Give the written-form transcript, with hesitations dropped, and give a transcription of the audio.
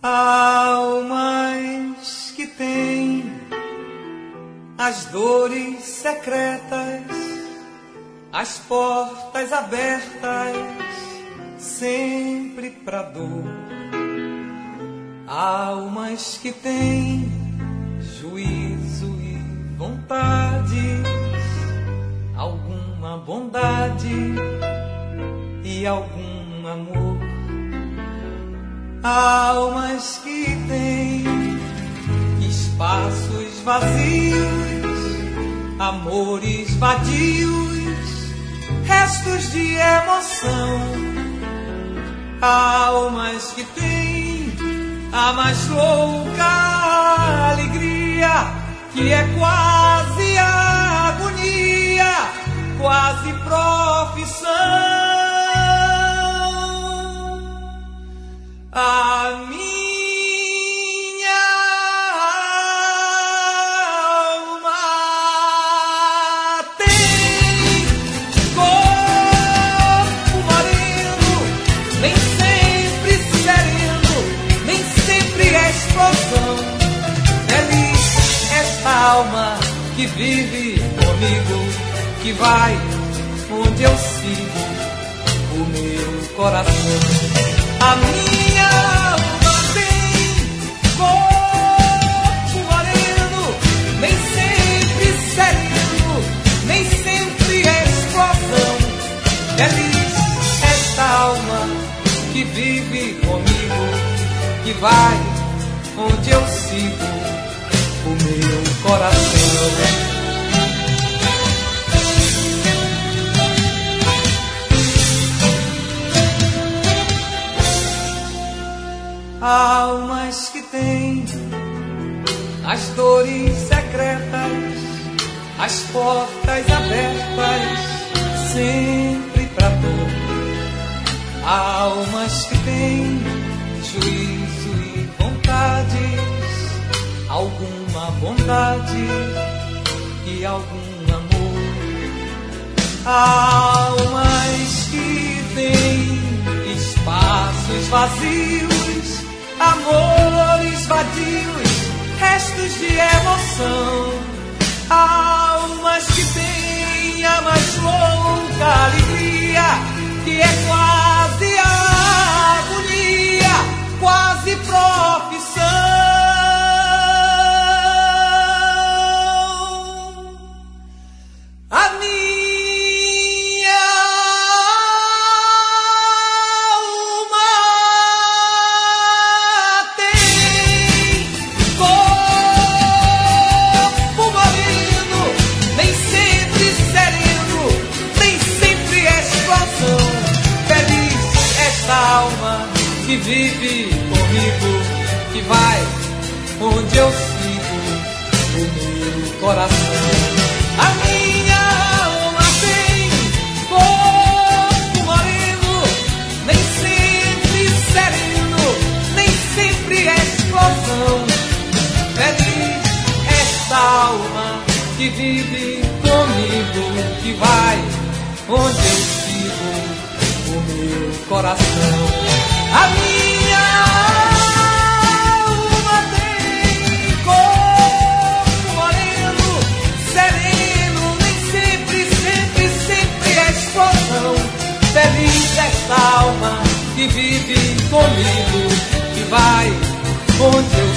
Almas que têm as dores secretas, as portas abertas sempre pra dor. Almas que têm juízo e vontades, alguma bondade e algum amor. Almas que têm espaços vazios, amores vadios, restos de emoção. Almas que têm a mais louca alegria, que é quase agonia, quase profissão. A minha alma tem corpo moreno, nem sempre sereno, nem sempre explosão. Feliz esta alma que vive comigo, que vai onde eu sigo o meu coração. A minha alma tem corpo moreno, nem sempre sereno, nem sempre explosão. Feliz esta alma que vive comigo, que vai onde eu sigo o meu coração. Almas que têm as dores secretas, as portas abertas sempre pra dor. Almas que têm juízo e vontades, alguma bondade e algum amor. Almas que têm espaços vazios, amores vadios, restos de emoção. Almas que têm a mais louca alegria, que é quase agonia, quase profissão. A minha alma tem corpo moreno, nem sempre sereno, nem sempre explosão. Feliz esta alma que vive comigo, que vai onde eu sigo o meu coração. A minha alma tem corpo moreno, nem sempre sereno, nem sempre explosão. Feliz esta alma que vive comigo, que vai onde eu sigo o meu coração. A minha alma tem corpo moreno, sereno, nem sempre, sempre, sempre explosão. Feliz esta alma que vive comigo, que vai onde eu